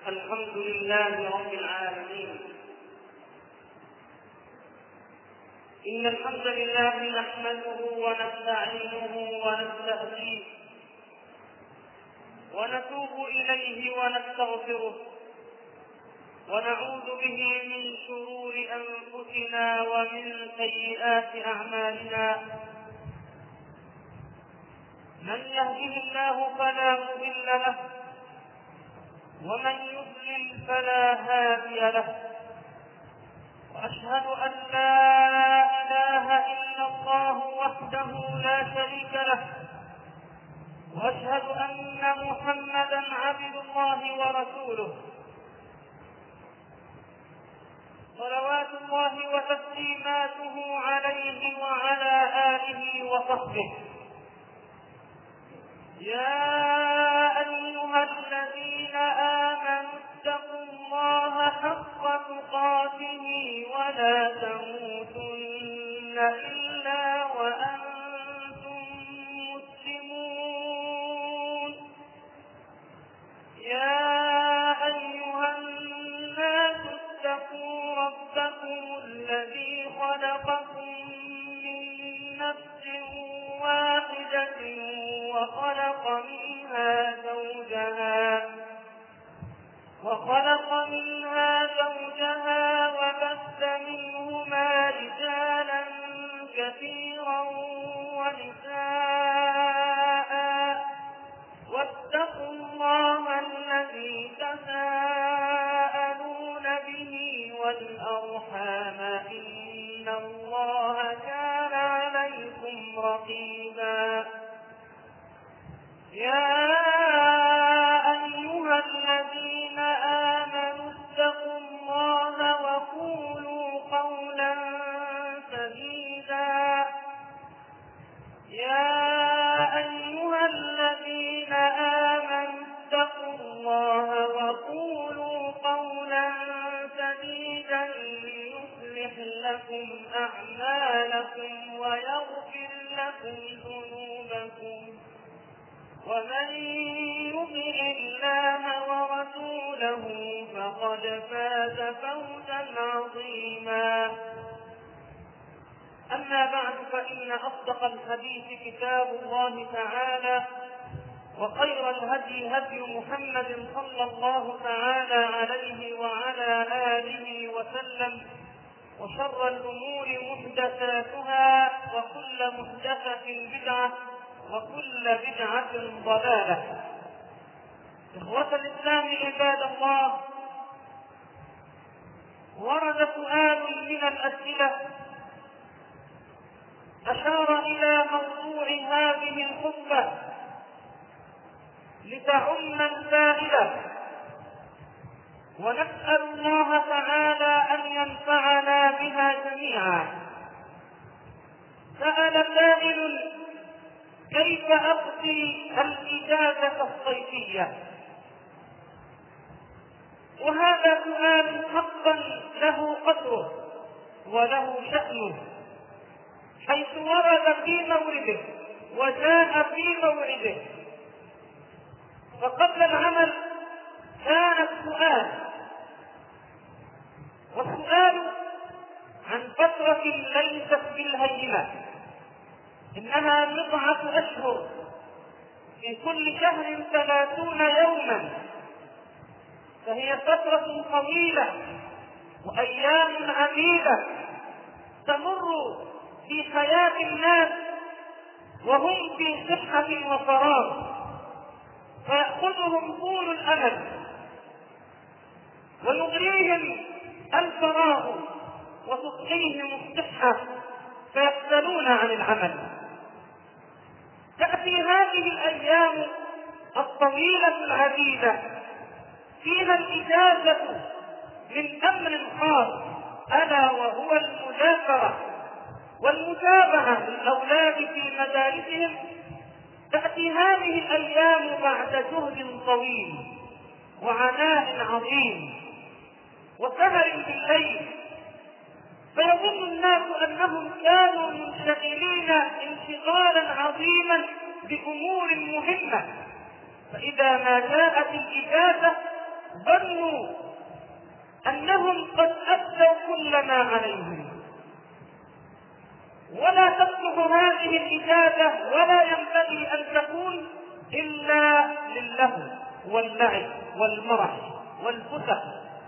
الحمد لله رب العالمين. إن الحمد لله نحمده ونستعينه ونستهديه ونتوب إليه ونستغفره ونعوذ به من شرور أنفسنا ومن سيئات أعمالنا. من يهده الله فلا مضل له ومن يضلل فلا هادي له، وأشهد أن لا إله إلا الله وحده لا شريك له، وأشهد أن محمدا عبد الله ورسوله، صلوات الله وتسليماته عليه وعلى آله وصحبه. يا أيها الذين آمنوا اتقوا الله حق تقاته ولا تموتن إلا وأنتم مسلمون. يا أيها الناس اتقوا ربكم الذي خلقكم من نفس واحدة وخلق منها زوجها وبث منهما رجالا كثيرا ونساء، واتقوا الله الذي تساءلون به والأرحام إن الله كان عليكم رقيبا. يا أيها الذين آمنوا اتقوا الله وقولوا قولا سديدا. يا أيها الذين آمنوا اتقوا الله وقولوا قولا سديدا يصلح لكم أعمالكم ويغفر لكم ذنوبكم، ومن يطع الله ورسوله فقد فاز فوزا عظيما. أما بعد، فإن أصدق الحديث كتاب الله تعالى، وخير الهدي هدي محمد صلى الله تعالى عليه وعلى آله وسلم، وشر الأمور محدثاتها، وكل محدثة بدعة، وكل بدعة ضلالة. إخوة الإسلام عباد الله، ورد سؤال من الأسئلة أشار إلى موضوع هذه الخطبة لتعم الفائدة، ونسأل الله تعالى أن ينفعنا بها جميعا. سأل سائل: كيف أقضي الإجازة الصيفية؟ وهذا سؤال حقا له قدره وله شأنه، حيث ورد في مورده وجاء في موعده. فقبل العمل كان السؤال، والسؤال عن فترة ليست بالهينة، إنها 9 أشهر، في كل شهر 30 يوما، فهي فترة طويلة وأيام عديدة تمر في حياة الناس وهم في صحة وفراغ، فيأخذهم طول الأمل ويغريهم الفراغ وتطغيهم الصحة فيفصلون عن العمل. تأتي هذه الأيام الطويلة العديدة فيها الإجازة من أمر خاص، ألا وهو المذاكرة والمتابعة للأولاد في مدارسهم. تأتي هذه الأيام بعد جهد طويل وعناء عظيم وسهر بالليل، فيظن الناس أنهم كانوا منشغلين انشغالا عظيما بأمور مهمة، فإذا ما جاءت الإجازة ظنوا أنهم قد أدوا كل ما عليهم، ولا تصلح هذه الإجابة ولا ينبغي أن تكون إلا للهو واللعب والمرح والفسح،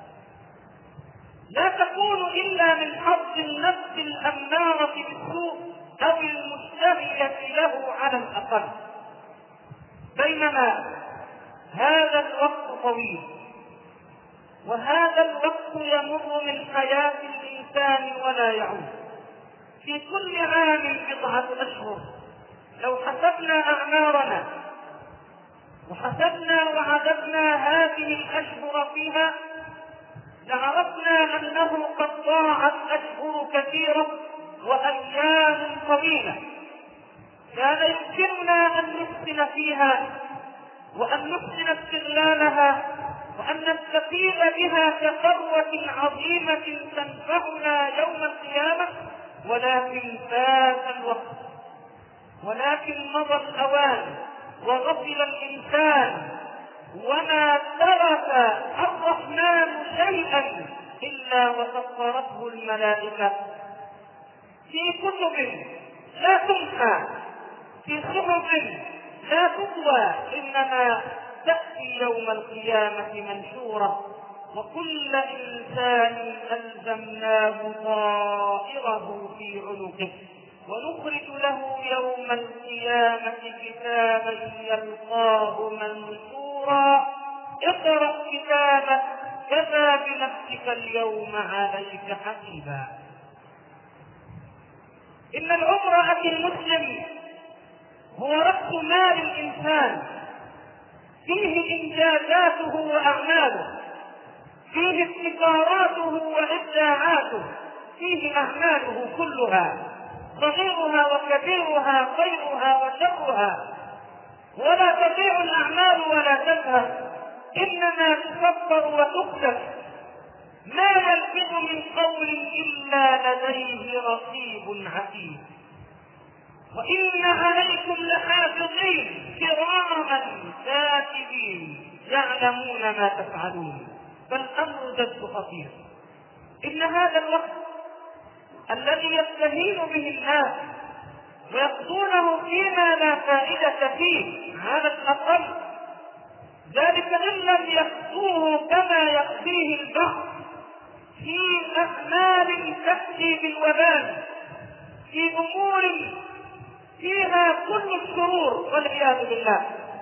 لا تكون إلا من حظ النفس الأمارة بالسوء أو المشتهية له على الأقل. بينما هذا الوقت طويل، وهذا الوقت يمر من حياة الإنسان ولا يعود. في كل عام 10 أشهر، لو حسبنا أعمارنا وحسبنا وعددنا هذه الأشهر فيها لعرفنا أنه قد ضاعت أشهر كثيرة وأيام طويلة كان يمكننا أن نحسن فيها وأن نحسن استغلالها وأن نستفيد بها كثروة عظيمة تنفعنا يوم القيامة، ولكن فات الوقت، ولكن مضى الأوان وغفل الإنسان، وما ترك الرحمن شيئا إلا وسطرته الملائكة في كتب لا تمحى، في صحف لا تطوى، إنما تأتي يوم القيامة منشورة. وكل إنسان ألزمناه طائره في عنقه ونخرج له يوم القيامة كتابا يلقاه منشورا اقرأ كتابك كفى بنفسك اليوم عليك حسيبا. إن العمر أخي المسلم هو رأس مال الإنسان، فيه إنجازاته وأعماله، فيه ابتكاراته وإبداعاته، فيه أعماله كلها صغيرها وكبيرها خيرها وشرها، ولا تضيع الأعمال ولا تذهب، إنما تكبر وتكتب. ما يلفظ من قول إلا لديه رقيب عتيد. وإن عليكم لحافظين كراما كاتبين يعلمون ما تفعلون. فالأمر جد خطير. إن هذا الوقت الذي يستهين به الناس ويقضونه فيما لا فائدة فيه على الأقل، ذلك إن لم يقضوه كما يقضيه البعض في أعمال تأتي بالوبال، في أمور فيها كل الشرور والعياذ بالله.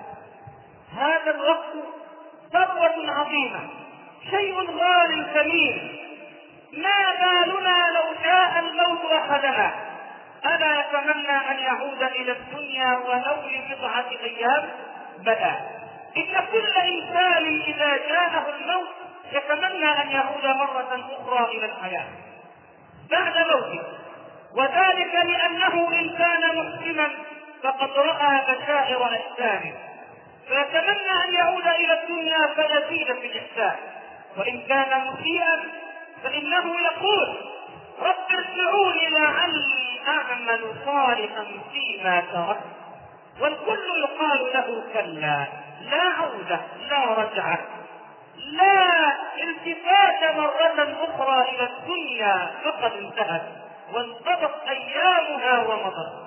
هذا الوقت ثروة عظيمة، شيء غالي ثمين. ما بالنا لو جاء الموت أحدنا ألا يتمنى أن يعود إلى الدنيا ولو لبضعة أيام؟ بلى، إن كل إنسان إذا جاءه الموت يتمنى أن يعود مرة أخرى إلى الحياة بعد موته، وذلك لأنه إن كان محسنا فقد رأى بشائر إحسانه فيتمنى أن يعود إلى الدنيا فيزيد في الإحسان، وإن كان مسيئا فإنه يقول رب ارجعوني لعلي أعمل صالحا فيما تركت. والكل يقال له كلا، لا عودة، لا رجعة، لا التفات مرة أخرى إلى الدنيا، فقد انتهت وانقضت أيامها ومضت.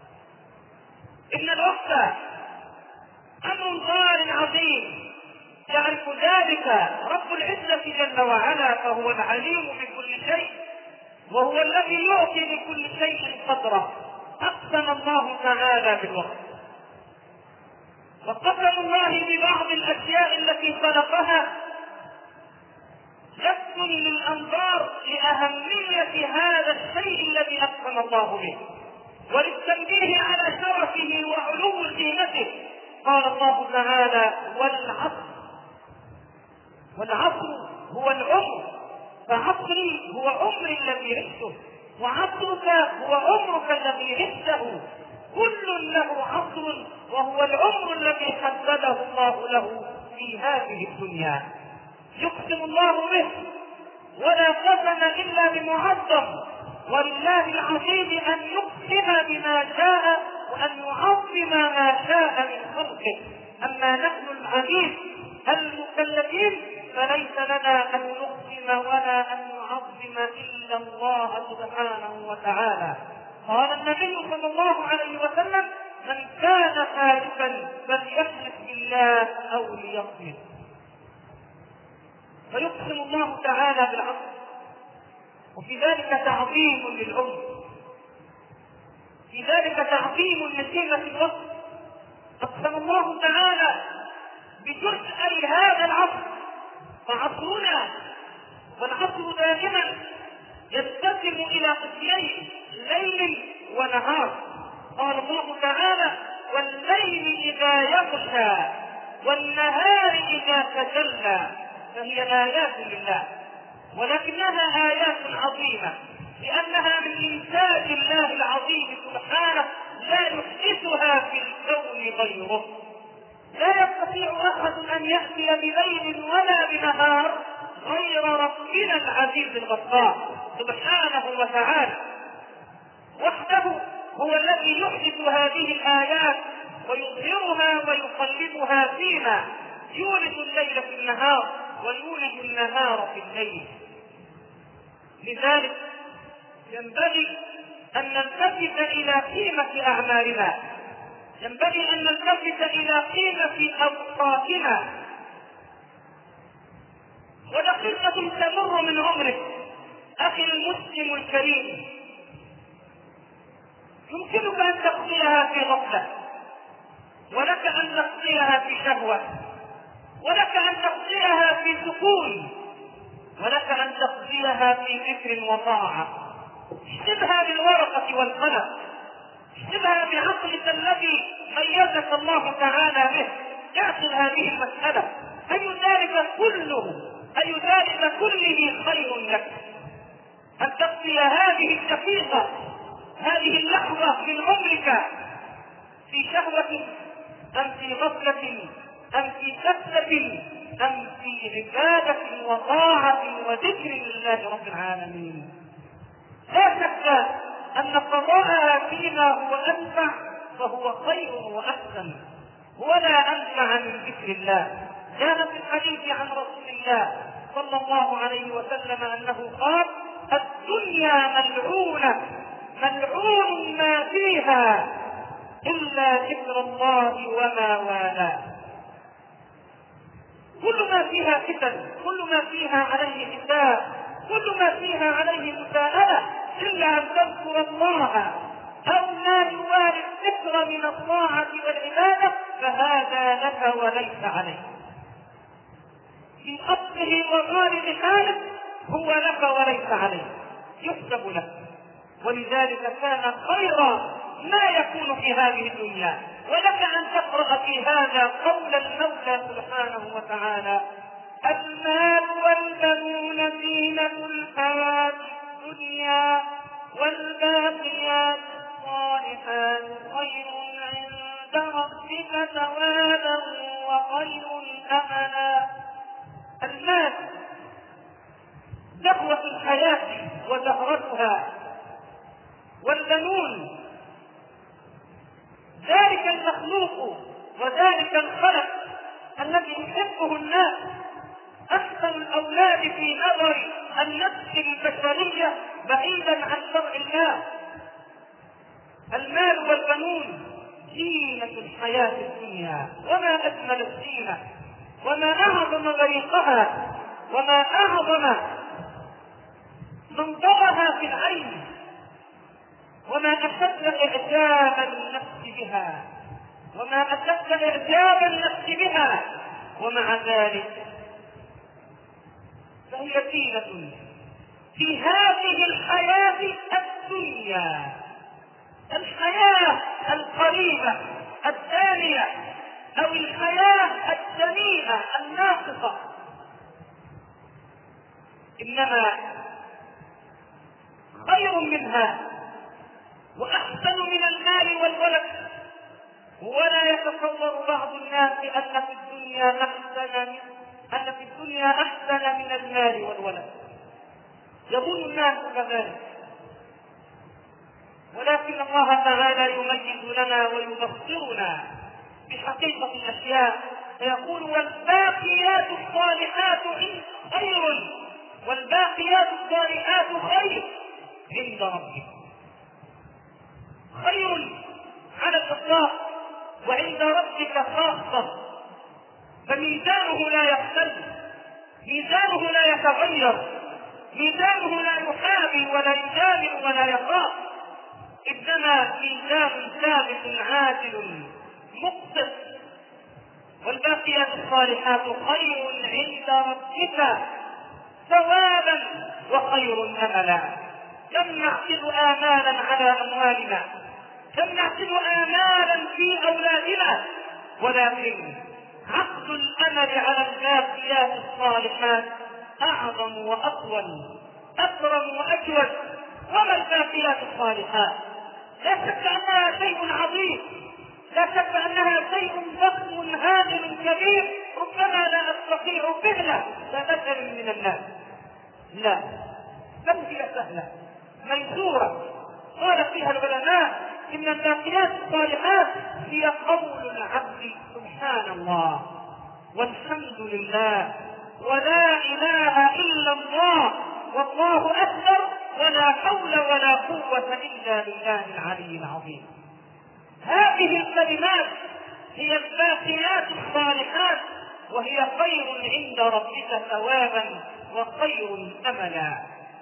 إن الوقت أمر غال عظيم، يعرف ذلك رب العزة جل وعلا، فهو العليم بكل شيء، وهو الذي يعطي لكل شيء قدره. أقسم الله تعالى بالوقت، وقسم الله ببعض الأشياء التي خلقها لفت للأنظار لأهمية هذا الشيء الذي أقسم الله به، وللتنبيه على شرفه وعلو قيمته. قال الله تعالى والعصر، والعصر هو العمر، فعصري هو عمري الذي عشته، وعصرك هو عمرك الذي عشته، كل له عصر وهو العمر الذي حدده الله له في هذه الدنيا. يقسم الله به ولا قسم إلا بمعظم، ولله العظيم أن يقسم بما شاء وأن يعظم ما شاء من خلقه. أما نحن العبيد المكلفين فليس لنا أن نقسم ولا أن نعظم إلا الله سبحانه وتعالى. قال النبي صلى الله عليه وسلم: من كان حالفا فليحلف بالله أو ليصمت. فيقسم الله تعالى بالعصر، وفي ذلك تعظيم للعمر، في ذلك تعظيم لقيمة الوقت. أقسم الله تعالى بجزء هذا العصر، فعصرنا والعصر دائما ينقسم إلى قسمين: ليل ونهار. قال الله تعالى: والليل إذا يغشى والنهار إذا تجلى. فهي آيات لله، ولكنها آيات عظيمة، لأنها من إنتاج الله العظيم سبحانه، لا يحدثها في الكون غيره. لا يستطيع أحد أن يأتي بليل ولا بنهار غير ربنا العزيز الغفار سبحانه وتعالى. وحده هو الذي يحدث هذه الآيات ويظهرها ويقلبها فيما يولد الليل في النهار ويولد النهار في الليل. لذلك ينبغي أن نلتفت إلى قيمة أعمالنا، ينبغي أن نلتفت إلى قيمة أوقاتنا. ودقيقة تمر من عمرك أخي المسلم الكريم يمكنك أن تقضيها في غفلة، ولك أن تقضيها في شهوة، ولك أن تقضيها في سكون، ولك أن تقضيها في ذكر وطاعة. اشتبها بالورقة والقلم، اشتبها بعقلك الذي ميزك الله تعالى به. اعقل هذه المسألة، أي ذلك كله خير لك أن تقضي هذه الدقيقة، هذه اللحظة من عمرك في شهوة أم في غفلة أم في سكتة أم في عبادة وطاعة وذكر لله رب العالمين. لا شك أن قضاءها فيما هو أنفع فهو خير وأحسن، ولا أنفع من ذكر الله. جاء في الحديث عن رسول الله صلى الله عليه وسلم أنه قال: الدنيا ملعونة، ملعون ما فيها إلا ذكر الله وما والاه. كل ما فيها فتن، كل ما فيها عليه حساب، كل ما فيها عليه مساءلة، إلا أن تذكر الله أو ما يوالي الذكر من الطاعة والعبادة، فهذا لك وليس عليك. في أصله وغالب حاله هو لك وليس عليك، يحسب لك. ولذلك كان خير ما يكون في هذه الدنيا. ولك أن تقرأ في هذا قول المولى سبحانه وتعالى: المال والبنون زينة الحياة الدنيا والباقيات الصالحات خير عند ربك ثوابا وخير أملا. المال دهوة الحياة وزهرتها، والبنون ذلك المخلوق وذلك الخلق الذي يحبه الناس، أحسن الأولاد في نظر النفس البشرية بعيدا عن شرع الله. المال والبنون زينة الحياة الدنيا، وما أجمل الزينة، وما أعظم بريقها، وما أعظم منظرها في العين، وما أشد إعجاب النفس بها، وما أشد إعجاب النفس بها. ومع ذلك فهي زينة في هذه الحياة الدنيا، الحياة القريبة الثانية، أو الحياة الدنيئة الناقصة. إنما خير منها وأحسن من المال والولد. ولا يتصور بعض الناس أن في الدنيا أحسن من المال والولد، يظن الناس كذلك، ولكن الله تعالى يميز لنا ويبصرنا بحقيقة الأشياء فيقول والباقيات الصالحات خير، والباقيات الصالحات خير عند ربك. خير على الإطلاق وعند ربك خاصة، فميزانه لا يختل، ميزانه لا يتغير، ميزانه لا يحابي ولا يجامل ولا يخاف، إنما ميزان ثابت عادل مقسط. والباقيات الصالحات خير عند ربك ثوابا وخير املا. كم نعقد آمالا على أموالنا، كم نعقد آمالا في أولادنا، ولكن عقد الأمل على الباقيات الصالحات أعظم وأطول، أكرم وأجود. وما الباقيات الصالحات؟ لا شك أنها شيء عظيم، لا شك أنها شيء ضخم هائل كبير، ربما لا أستطيع فعله كبشر من الناس، لا، بل هي سهلة ميسورة. قال فيها العلماء إن الباقيات الصالحات هي قول العبد سبحان الله والحمد لله ولا إله إلا الله والله أكبر ولا حول ولا قوة إلا بالله العلي العظيم. هذه الكلمات هي الباقيات الصالحات، وهي خير عند ربك ثوابا وخير أملا،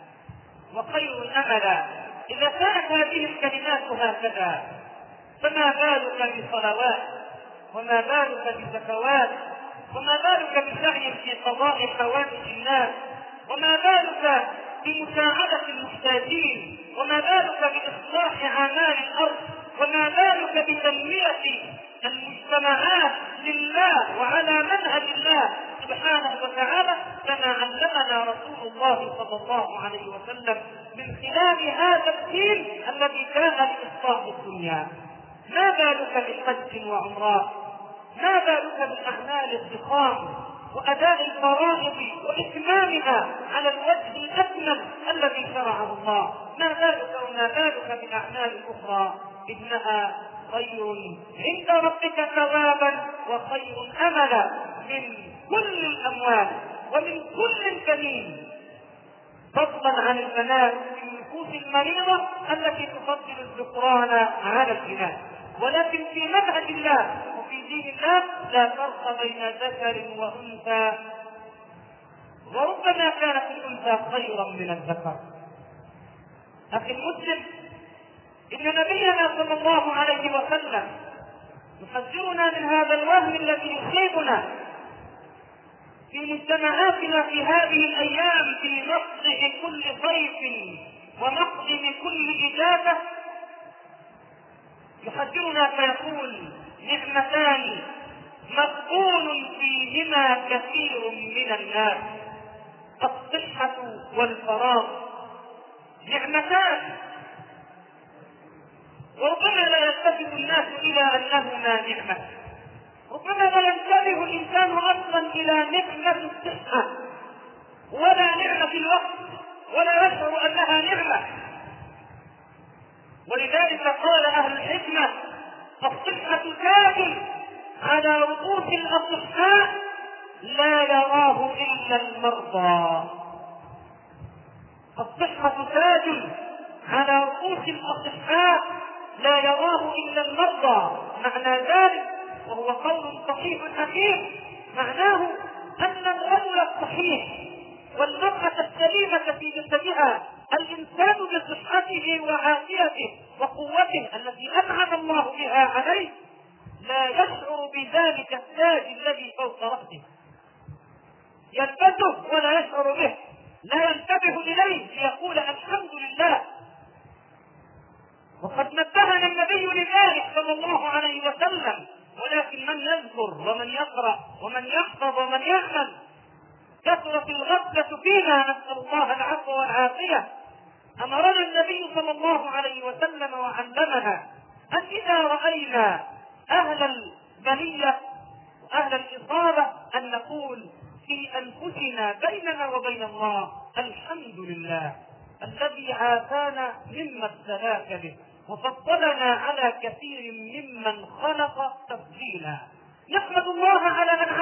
وخير أملا. إذا كانت هذه الكلمات هكذا فما بالك بصلوات، وما بالك بزكوات، وما بالك بسعي في قضاء حوائج الناس، وما بالك بمساعدة المحتاجين، وما بالك بإصلاح أعمال الأرض، وما بالك بتنمية المجتمعات لله وعلى منهج الله سبحانه وتعالى كما علمنا رسول الله صلى الله عليه وسلم من خلال هذا الدين الذي كان لإصلاح الدنيا. ما بالك بحج وعمرات، ما بالك بالأعمال الضخام وأداء الفرائض وإتمامها على الوجه الأكمل الذي شرعه الله، ما بالك وما بالك بالأعمال الأخرى، إنها خير عند ربك ثوابا وخير أملا من كل الأموال ومن كل البنين، فضلا عن البنات في النفوس المريضة التي تفضل الذكران على الإناث. ولكن في منهج الله وفي دين الله لا فرق بين ذكر وأنثى، وربما كانت الأنثى خيرا من الذكر. أخي المسلم، إن نبينا صلى الله عليه وسلم يحذرنا من هذا الوهم الذي يصيبنا في مجتمعاتنا في هذه الأيام، في مقطع كل صيف ومقدم كل إجابة. يحذرنا فيقول نعمتان مغبون فيهما كثير من الناس، الصحة والفراغ. نعمتان وربما لا يلتفت الناس إلى أنهما نعمة، ربما لا ينتبه الإنسان أصلا إلى نعمة الصحة ولا نعمة الوقت ولا يشعر أنها نعمة. ولذلك قال أهل الحكمة الصحة تاج على رؤوس الأصحاء لا يراه إلا المرضى. الصحة تاج على رؤوس الأصحاء لا يراه إلا المرضى. معنى ذلك وهو قول صحيح حكيم، معناه أن الرجل الصحيح والمرأة السليمة في جسدها، الإنسان بصحته وعافيته وقوته التي أنعم الله بها عليه، لا يشعر بذلك التاج الذي فوق رأسه، يلبسه ولا يشعر به، لا ينتبه إليه ليقول الحمد لله. وقد نبهنا النبي لذلك صلى الله عليه وسلم، ولكن من يذكر ومن يقرأ ومن يحفظ ومن يعمل. كثرت الغفلة فينا، نسأل الله العفو والعافية. أمرنا النبي صلى الله عليه وسلم وعلمنا أن إذا رأينا أهل البلية وأهل الإصابة أن نقول في أنفسنا بيننا وبين الله الحمد لله الذي عافانا مما ابتلاك به وفضلنا على كثير ممن خلق تفضيلا. نحمد الله على أن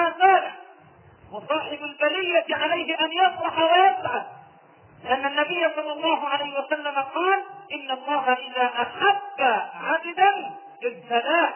وصاحب البلية عليه أن يفرح ويسعد، لأن النبي صلى الله عليه وسلم قال: إن الله إذا أحب عبدا ابتلاه.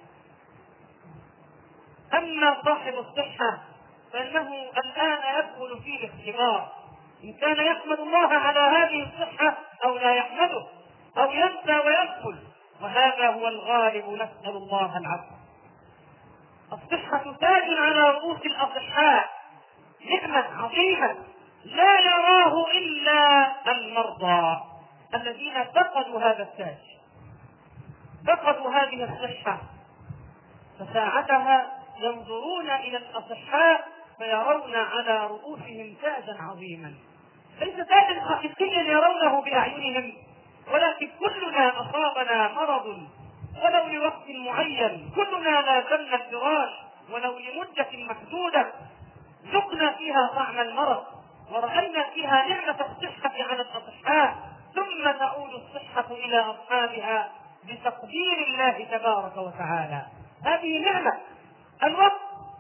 أما صاحب الصحة فإنه الآن يدخل فيه الاختبار، إن كان يحمد الله على هذه الصحة أو لا يحمده، أو ينسى ويدخل، وهذا هو الغالب، نسأل الله العفو. الصحة تاج على رؤوس الأصحاء، نعمة عظيمة لا يراه إلا المرضى الذين فقدوا هذا التاج، فقدوا هذه الصحة، فساعتها ينظرون إلى الأصحاء فيرون على رؤوسهم تاجا عظيما، ليس تاجا حقيقيا يرونه بأعينهم، ولكن كلنا أصابنا مرض ولو لوقت معين، كلنا لازمنا الفراش ولو لمدة محدودة، ذقنا فيها طعم المرض ورأينا فيها نعمة الصحة على الأصحاء، ثم تعود الصحة إلى أصحابها بتقدير الله تبارك وتعالى. هذه نعمة. الوقت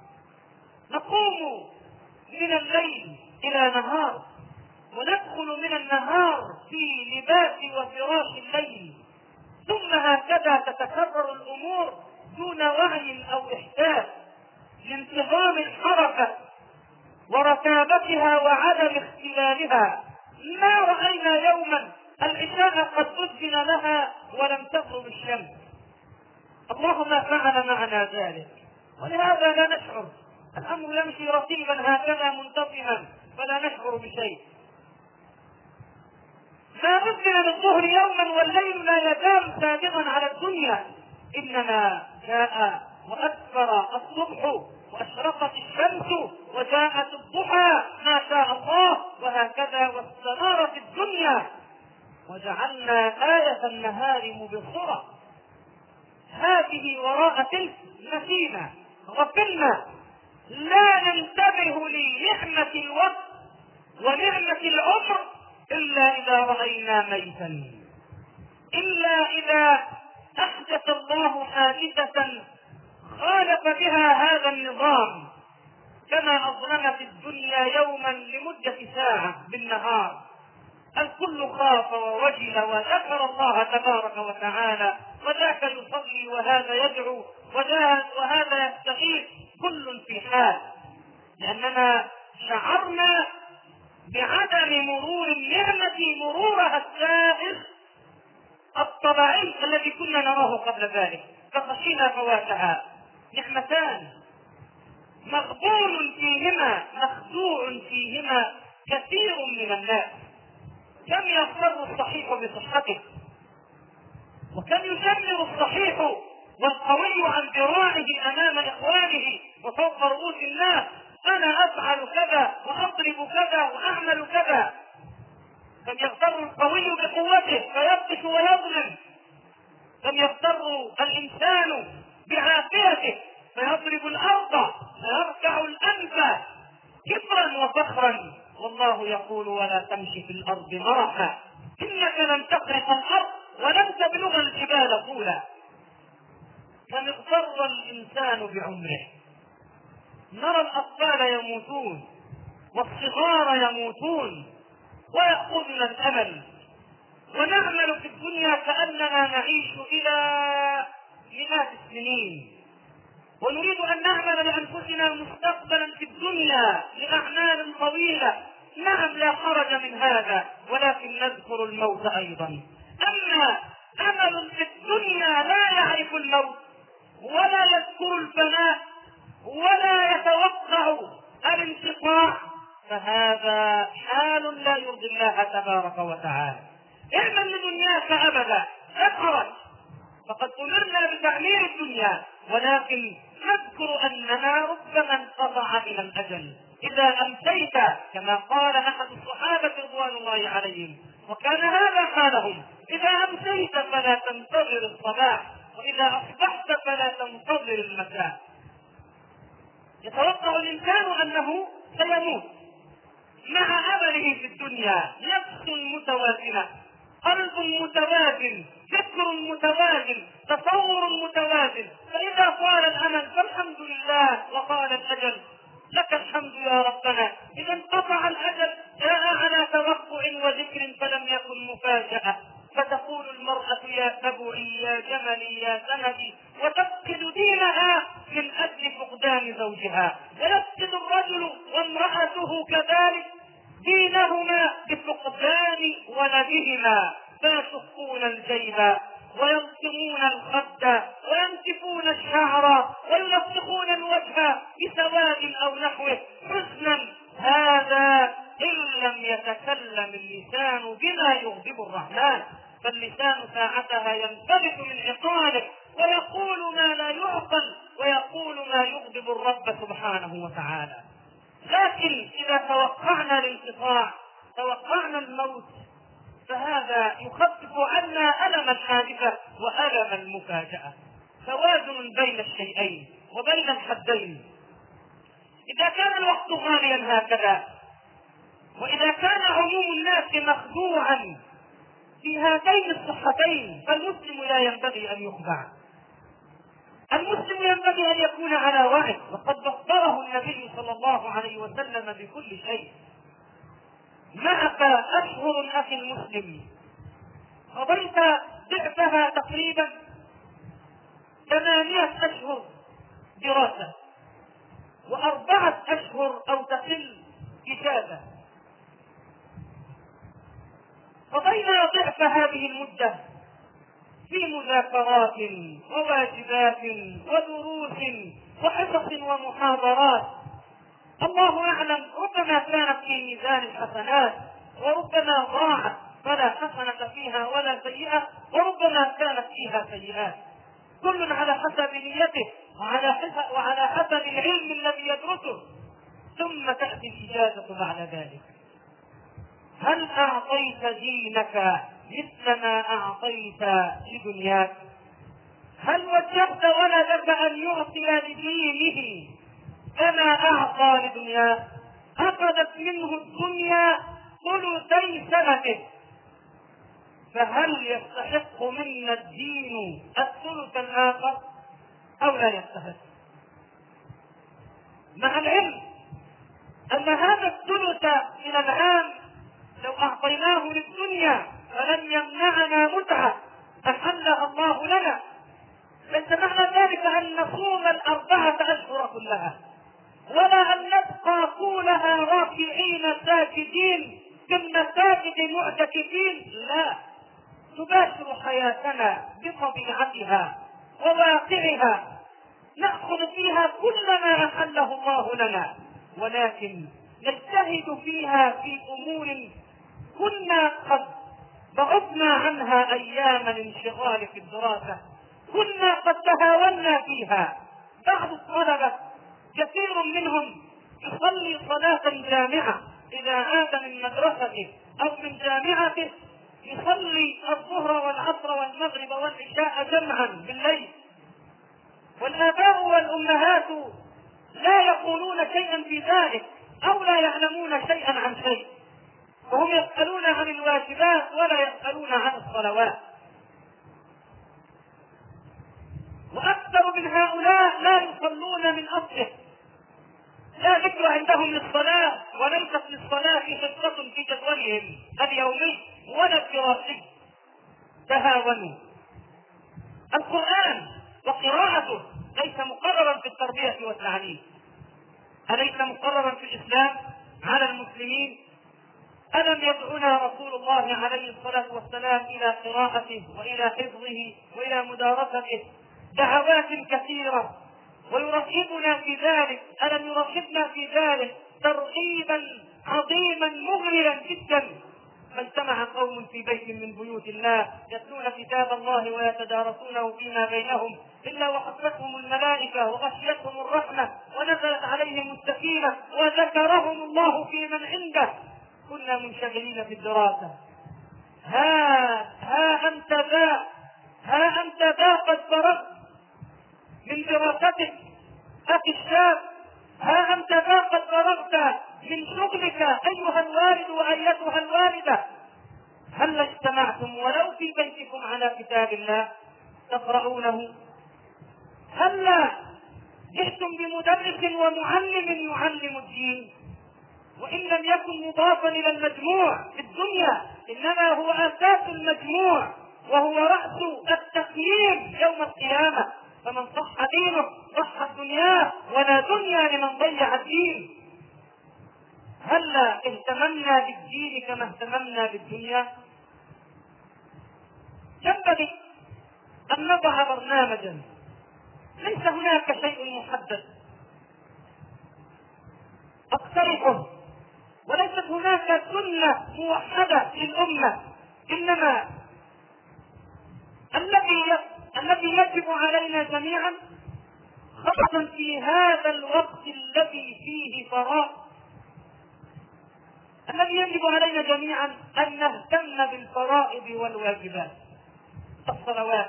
نقوم من الليل إلى نهار، وندخل من النهار في لباس وفراش الليل، ثم هكذا تتكرر الأمور دون وعي أو إحساس، لانتظام الحركة ورتابتها وعدم اختلالها. ما رأينا يوما العشاء قد أذن لها ولم تغرب الشمس، اللهم فعل معنا ذلك، ولهذا لا نشعر، الأمر يمشي رتيبا هكذا منتظما فلا نشعر بشيء. ما أذن للظهر يوما والليل لا يزال سابقا على الدنيا، إنما جاء وأسفر الصبح وأشرقت الشمس وجاءت الضحى ما شاء الله، وهكذا واستنارت الدنيا، وجعلنا آية النهار مبصرة. هذه وراء تلك نسينا غفلنا، لا ننتبه لنعمة الوقت ونعمة العمر إلا إذا رأينا ميتا، إلا إذا أحدث الله حادثة خالف بها هذا النظام، كما أظلمت الدنيا يوما لمدة ساعة بالنهار، الكل خاف ووجل وذكر الله تبارك وتعالى، وذاك يصلي وهذا يدعو وهذا يستغيث، كل في حال، لأننا شعرنا بعدم مرور النعمة مرورها السائر الطبيعي الذي كنا نراه قبل ذلك، فخشينا فواتها. نعمتان مغبون فيهما مخدوع فيهما كثير من الناس، كم يغتر الصحيح بصحته، وكم يشمر الصحيح والقوي عن ذراعه امام اخوانه وفوق رؤوس الناس، انا افعل كذا واضرب كذا واعمل كذا. كم يغتر القوي بقوته فيبطش ويظلم، كم يغتر الانسان بعافيته فيضرب الارض فيركع الانف كبرا وفخرا، والله يقول: ولا تمشي في الارض مرحا انك لن تخرق الارض ولن تبلغ الجبال طولا. كم اغتر الانسان بعمره، نرى الاطفال يموتون والصغار يموتون ويأخذنا الامل، ونعمل في الدنيا كأننا نعيش الى مئات السنين، ونريد ان نعمل لانفسنا مستقبلا في الدنيا لاعمال طويله. نعم لا حرج من هذا، ولكن نذكر الموت ايضا. اما امل في الدنيا لا يعرف الموت ولا يذكر الفناء ولا يتوقع الانقطاع، فهذا حال لا يرضي الله تبارك وتعالى. اعمل لدنياك ابدا لا حرج، فقد امرنا بتعمير الدنيا، ولكن نذكر اننا ربما انقطع الى الاجل. اذا امسيت كما قال احد الصحابه رضوان الله عليهم، وكان هذا حالهم: اذا امسيت فلا تنتظر الصباح، واذا اصبحت فلا تنتظر المساء. يتوقع الانسان انه سيموت مع امله في الدنيا، نفس متوازنه، قلب متوازن، فكر متوازن، تصور متوازن، فإذا طال الأمل فالحمد لله وطال الأجل، لك الحمد يا ربنا. إذا انقطع الأجل جاء على توقع وذكر فلم يكن مفاجأة، فتقول المرأة يا تبعي يا جملي يا سندي، وتفقد دينها من أجل فقدان زوجها، ويفقد الرجل وامرأته كذلك دينهما بفقدان ولدهما، فيشقون الجيب ويلطمون الخد وينتفون الشعر ويلطخون الوجه بسواد او نحوه حزنا، هذا ان لم يتكلم اللسان بما يغضب الرحمن، فاللسان ساعتها ينفلت من عقاله ويقول ما لا يعقل ويقول ما يغضب الرب سبحانه وتعالى. لكن اذا توقعنا الانقطاع توقعنا الموت، فهذا يخفف عنا ألم الحادثة وألم المفاجأة. توازن بين الشيئين وبين الحدين. إذا كان الوقت غاليا هكذا، وإذا كان عموم الناس مخدوعا في هاتين الصحتين، فالمسلم لا ينبغي أن يخدع. المسلم ينبغي أن يكون على وعي، وقد بصره النبي صلى الله عليه وسلم بكل شيء. معك أشهر أخي المسلم قضيت ضعفها تقريبا 8 أشهر دراسة، و4 أشهر أو تقل إجازة. قضينا ضعف هذه المدة في مذاكرات وواجبات ودروس وحصص ومحاضرات، الله أعلم ربما كانت في ميزان الحسنات، وربما ضاعت فلا حسنة فيها ولا سيئة، وربما كانت فيها سيئات، كل على حسب نيته وعلى حسب العلم الذي يدرسه. ثم تأتي الإجازة بعد ذلك. هل أعطيت دينك مثل ما أعطيت لدنياك؟ هل وجهت ولدك أن يعطي لدينه كما أعطى لدنياه؟ أخذت منه الدنيا ثلثي سنته، فهل يستحق منا الدين الثلث الآخر أو لا يستحق؟ مع العلم أن هذا الثلث من العام لو أعطيناه للدنيا فلم يمنعنا متعة أحلها الله لنا، ليس معنى ذلك أن نصوم 4 أشهر كلها، ولا أن نبقى طولها راكعين ساجدين في المساجد معتكفين، لا، تباشر حياتنا بطبيعتها وواقعها، نأخذ فيها كل ما أحله الله لنا، ولكن نجتهد فيها في أمور كنا قد بعدنا عنها أيام الانشغال في الدراسة، كنا قد تهاونا فيها. بعض الطلبة كثير منهم يصلي صلاة جامعة إذا عاد من مدرسته أو من جامعته، يصلي الظهر والعصر والمغرب والعشاء جمعا بالليل، والآباء والأمهات لا يقولون شيئا في ذلك أو لا يعلمون شيئا عن شيء، وهم يسألون عن الواجبات ولا يسألون عن الصلوات. وأكثر من هؤلاء لا يصلون من أصله، لا ذكر عندهم للصلاة، وليست للصلاة حصة في جدولهم اليومي ولا الدراسي، تهاونوا. القرآن وقراءته ليس مقررا في التربية والتعليم، أليس مقررا في الإسلام على المسلمين؟ ألم يدعونا رسول الله عليه الصلاة والسلام إلى قراءته وإلى حفظه وإلى مدارسته دعوات كثيرة، ويرغبنا في ذلك؟ ألم يرغبنا في ذلك ترغيبا عظيما مغريا جدا؟ ما اجتمع قوم في بيت من بيوت الله يتلون كتاب الله ويتدارسونه فيما بينهم إلا وحفتهم الملائكة وغشيتهم الرحمة ونزلت عليهم السكينة وذكرهم الله في من عنده. كنا منشغلين في الدراسة. ها أنت ذا قد فرغت من دراستك أخي الشاب، ها أنت ذا قد فرغت من شغلك أيها الوالد وأيتها الوالدة. هل اجتمعتم ولو في بيتكم على كتاب الله تقرؤونه؟ هلا جئتم بمدرس ومعلم يعلم الدين، وإن لم يكن مضافا إلى المجموع في الدنيا إنما هو أساس المجموع وهو رأس التقييم يوم القيامة. فمن صح دينه صح الدنيا، ولا دنيا لمن ضيع الدين. هلا اهتممنا بالدين كما اهتممنا بالدنيا؟ ينبغي أن نضع برنامجا، ليس هناك شيء محدد أقترحه، وليست هناك سنة موحدة للأمة، إنما الذي يجب علينا جميعا، خاصة في هذا الوقت الذي فيه فراغ، الذي يجب علينا جميعا أن نهتم بالفرائض والواجبات، الصلوات،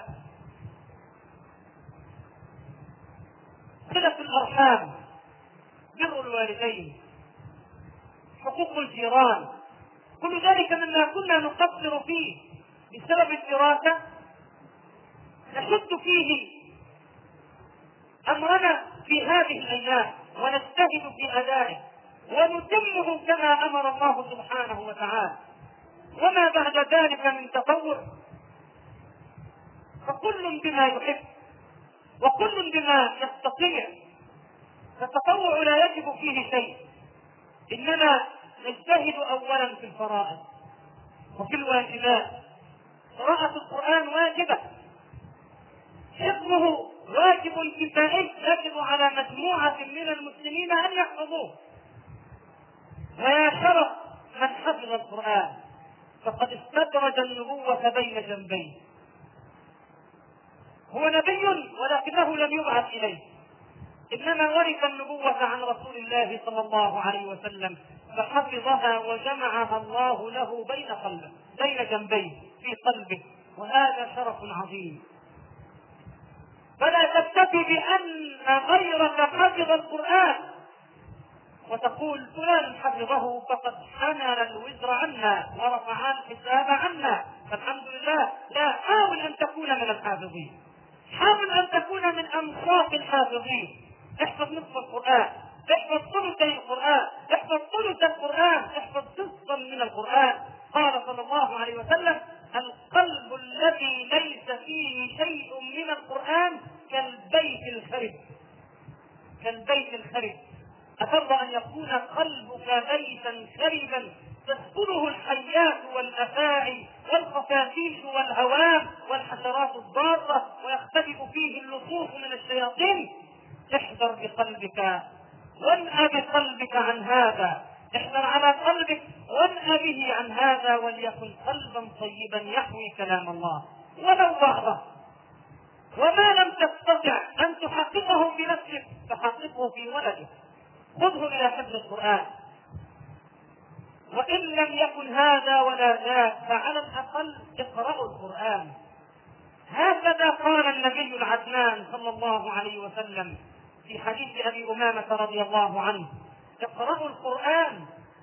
صلة الأرحام، بر الوالدين، حقوق الجيران، كل ذلك مما كنا نقصر فيه بسبب الدراسة نشد فيه أمرنا في هذه الأيام ونجتهد في أدائه ونتمه كما أمر الله سبحانه وتعالى. وما بعد ذلك من تطوع فكل بما يحب وكل بما يستطيع، فالتطوع لا يجب فيه شيء، إنما نجتهد أولا في الفرائض وفي الواجبات. قراءة القرآن واجبة، حفظه واجب كفائي يجب على مجموعة من المسلمين أن يحفظوه. ويا شرف من حفظ القرآن، فقد استدرج النبوة بين جنبيه. هو نبي ولكنه لم يبعث إليه، إنما ورث النبوة عن رسول الله صلى الله عليه وسلم، فحفظها وجمعها الله له بين جنبيه في قلبه، وهذا شرف عظيم. فلا تكتفي بأن غيرك حفظ القرآن وتقول فلان حفظه فقد حمل الوزر عنا ورفع الحساب عنا فالحمد لله. لا، حاول أن تكون من الحافظين، حاول أن تكون من أنصاف الحافظين. احفظ نصف القرآن، احفظ ثلثي القرآن، احفظ ثلث القرآن، احفظ جزءا من القرآن. قال صلى الله عليه وسلم: القلب الذي ليس فيه شيء من القرآن كالبيت الخرب. كالبيت الخرب. أفضل أن يكون قلبك بيتا خربا تسكنه الحيات والأفاعي والخفافيش والهوام والحشرات الضارة ويختلف فيه اللصوص من الشياطين. احذر بقلبك وانأ بقلبك عن هذا، احذر على قلبك وانأ به عن هذا، وليكن قلبا طيبا يحوي كلام الله ولو بعضه. وما لم تستطع أن تحققه بنفسك فحققه في ولدك، خذه إلى حفظ القرآن. وإن لم يكن هذا ولا ذاك فعلى الأقل اقرأوا القرآن. هكذا قال النبي العدنان صلى الله عليه وسلم في حديث أبي أمامة رضي الله عنه: اقرأوا القرآن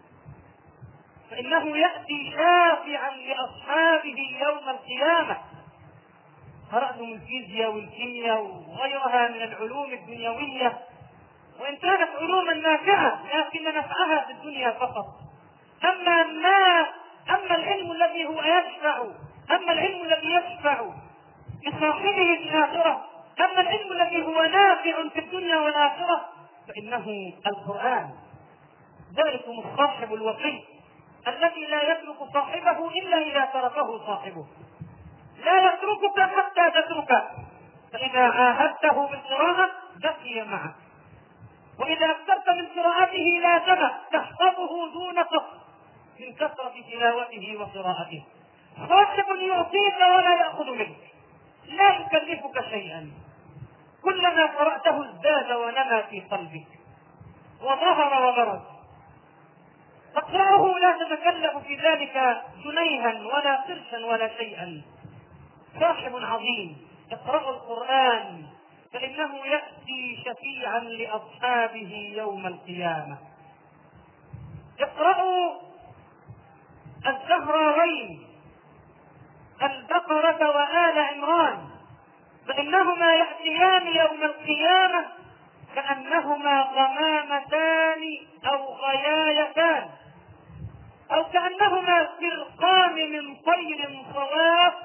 فإنه يأتي شافعا لأصحابه يوم القيامة. قرأتم الفيزياء والكيمياء وغيرها من العلوم الدنيوية، وإن كانت علوما نافعة لكن نفعها في الدنيا فقط. أما العلم الذي هو يشفع، أما العلم الذي يشفع لصاحبه في الآخرة، أما العلم الذي هو نافع في الدنيا والآخرة، فإنه القرآن. ذلكم الصاحب الوقي الذي لا يترك صاحبه إلا إذا تركه صاحبه، لا يتركك حتى تتركه، فإذا عاهدته بالقراءة بقي معك، وإذا أكثرت من قراءته لازمك تحفظه دون قصر من كثرة تلاوته وقراءته. صاحب يعطيك ولا يأخذ منك، لا يكلفك شيئا، كلما قرأته ازداد ونمى في قلبك وظهر وبرز. فاقرأه لا تتكلف في ذلك جنيها ولا قرشا ولا شيئا. صاحب عظيم. اقرأوا القرآن فإنه يأتي شفيعا لأصحابه يوم القيامة. اقرأوا الزهراوين البقرة وآل عمران، فإنهما يأتيان يوم القيامة كأنهما غمامتان أو غيايتان، أو كأنهما فرقان من طير صواف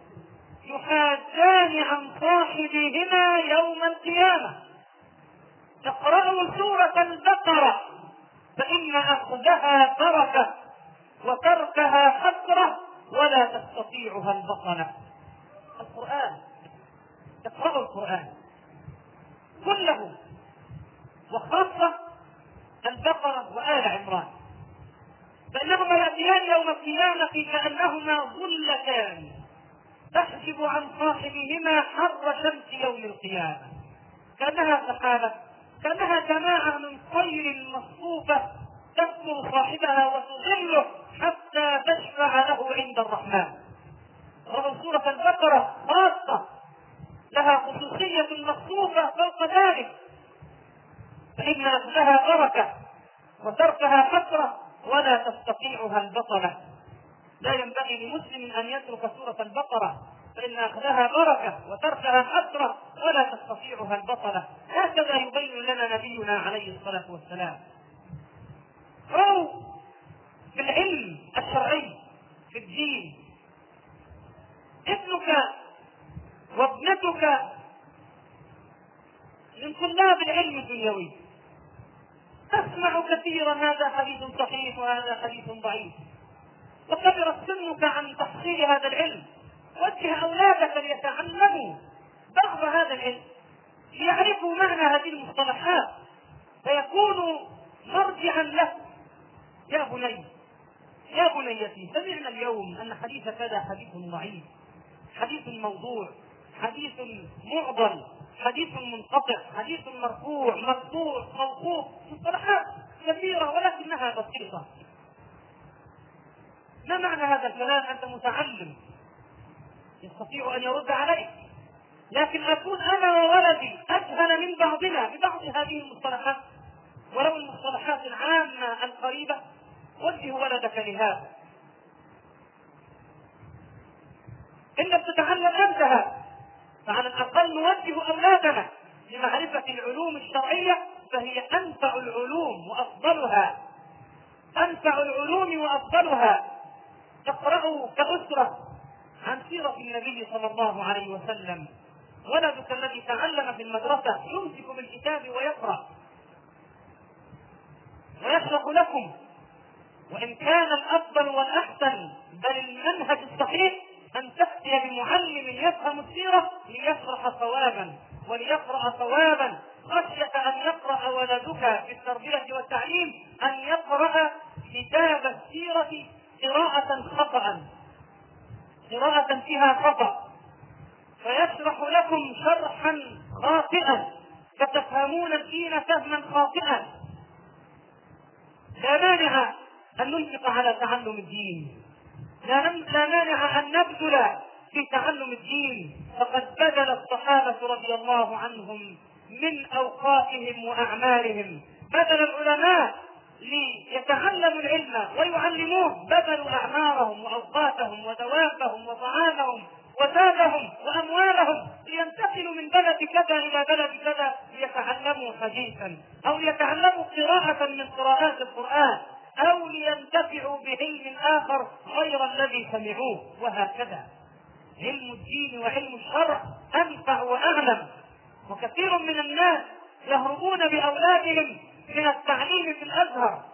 يحاجان عن صاحبهما يوم القيامة. اقرأوا سورة البقرة فإن أخذها بركة وتركها حسرة ولا تستطيعها البطلة. القرآن، اقرأوا القرآن كله، وخاصة البقرة وآل عمران، فإنهما يأتيان يوم القيامة كأنهما ظلتان تحجب عن صاحبهما حر شمس يوم القيامة، كأنها سحابة، كأنها جماعة من طير مصفوفة تذكر صاحبها وتظله حتى تشفع له عند الرحمن. رغم سورة البقرة خاصة لها خصوصية مخصوصة فوق ذلك، فإن أخذها بركة وتركها حسرة ولا تستطيعها البطلة. لا ينبغي لمسلم أن يترك سورة البقرة، فإن أخذها بركة وتركها حسرة ولا تستطيعها البطلة. هكذا يبين لنا نبينا عليه الصلاة والسلام. أو في العلم الشرعي في الدين، ابنك وابنتك من طلاب العلم الدنيوي، تسمع كثيرا هذا حديث صحيح وهذا حديث ضعيف، وكبرت سنك عن تحصيل هذا العلم. وجه أولادك ليتعلموا بعض هذا العلم، ليعرفوا معنى هذه المصطلحات، فيكونوا مرجعا له. يا بني، يا بنيتي، سمعنا اليوم أن حديث كذا حديث ضعيف، حديث موضوع، حديث معضل، حديث منقطع، حديث مرفوع، مقطوع، موقوف، مصطلحات كثيرة ولكنها بسيطة. ما معنى هذا الكلام؟ أنت متعلم يستطيع أن يرد عليك، لكن أكون أنا وولدي أجهل من بعضنا ببعض هذه المصطلحات، ولو المصطلحات العامة القريبة. وجه ولدك لهذا. إن لم تتعلم أنتها فعلى الأقل نوجه أولادنا لمعرفة العلوم الشرعية، فهي أنفع العلوم وأفضلها، أنفع العلوم وأفضلها. تقرأوا كأسرة عن سيرة النبي صلى الله عليه وسلم. ولدك الذي تعلم في المدرسة يمسك بالكتاب ويقرأ ويشرح لكم، وإن كان الأفضل والأحسن بل المنهج الصحيح أن تأتي بمعلم يفهم السيرة ليشرح صوابا وليقرأ صوابا، خشية أن يقرأ ولدك في التربية والتعليم أن يقرأ كتاب السيرة قراءة خطأ، قراءة فيها خطأ، فيشرح لكم شرحا خاطئا فتفهمون الدين فهما خاطئا. لا مانع أن ننفق على تعلم الدين، لا مانع أن نبذل في تعلم الدين، فقد بذل الصحابة رضي الله عنهم من أوقاتهم وأعمالهم. بذل العلماء ليتعلموا العلم ويعلموه، بذلوا أعمارهم وأوقاتهم ودوابهم وطعامهم وزادهم وأموالهم لينتقلوا من بلد كذا إلى بلد كذا ليتعلموا حديثا، أو ليتعلموا قراءة من قراءات القرآن، أو لينتفعوا بعلم آخر غير الذي سمعوه، وهكذا. علم الدين وعلم الشرع أنفع وأعلم. وكثير من الناس يهربون بأولادهم من التعليم في الأزهر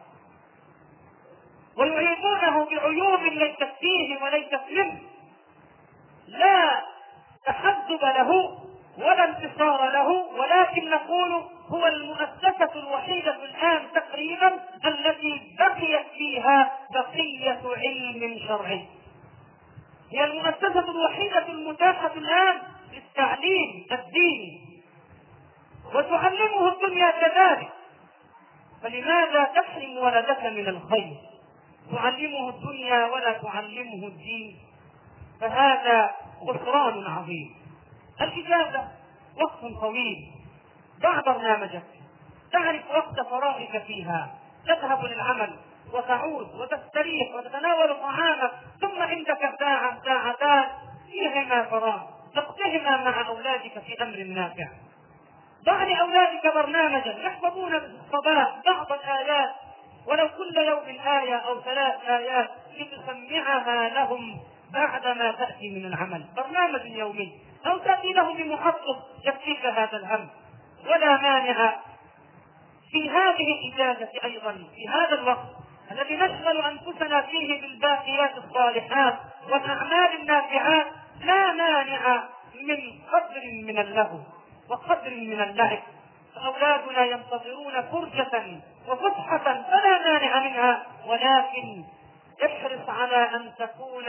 ويعيبونه بعيوب ليست فيه وليست منه، لا تحزب له ولا انتصار له، ولكن نقول هو المؤسسة الوحيدة الآن تقريبا التي بقيت فيها بقية علم شرعي، هي المؤسسة الوحيدة المتاحة الآن للتعليم الديني، وتعلمه الدنيا كذلك. فلماذا تحرم ولدك من الخير؟ تعلمه الدنيا ولا تعلمه الدين، فهذا خسران عظيم. الإجازة وقت طويل، ضع برنامجك، تعرف وقت فراغك فيها، تذهب للعمل وتعود وتستريح وتتناول طعامك، ثم عندك ساعة ساعتان فيهما فراغ تقضيهما مع أولادك في أمر نافع. ضع لأولادك برنامجا يحفظون في الصباح بعض الآيات ولو كل يوم آية أو 3 آيات لتسمعها لهم بعدما تأتي من العمل، برنامج يومي، أو تأتي له بمحفظ يكفيك هذا الهم. ولا مانع في هذه الإجازة أيضا في هذا الوقت الذي نشغل أنفسنا فيه بالباقيات الصالحات والأعمال النافعات، لا مانع من قدر من اللهو وقدر من اللعب. فأولادنا ينتظرون فرجة وفسحة فلا مانع منها، ولكن احرص على أن تكون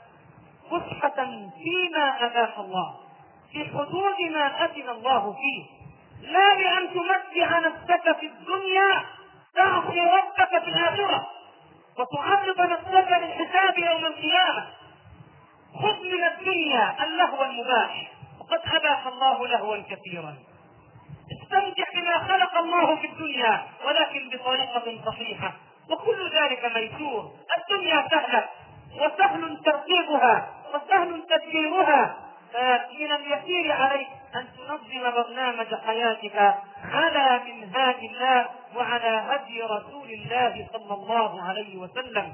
فسحة فيما أباح الله، في حدود ما أذن الله فيه، لا بأن تمتع نفسك في الدنيا تعصي ربك في الآخرة وتعرض نفسك للحساب يوم القيامة. خذ من الدنيا اللهو المباح، وقد أباح الله لهوا كثيرا. استمتع بما خلق الله في الدنيا ولكن بطريقة صحيحة، وكل ذلك ميسور. الدنيا سهلة وسهل ترتيبها وسهل تدبيرها، فمن اليسير عليك أن تنظم برنامج حياتك على منهاج الله وعلى هدي رسول الله صلى الله عليه وسلم.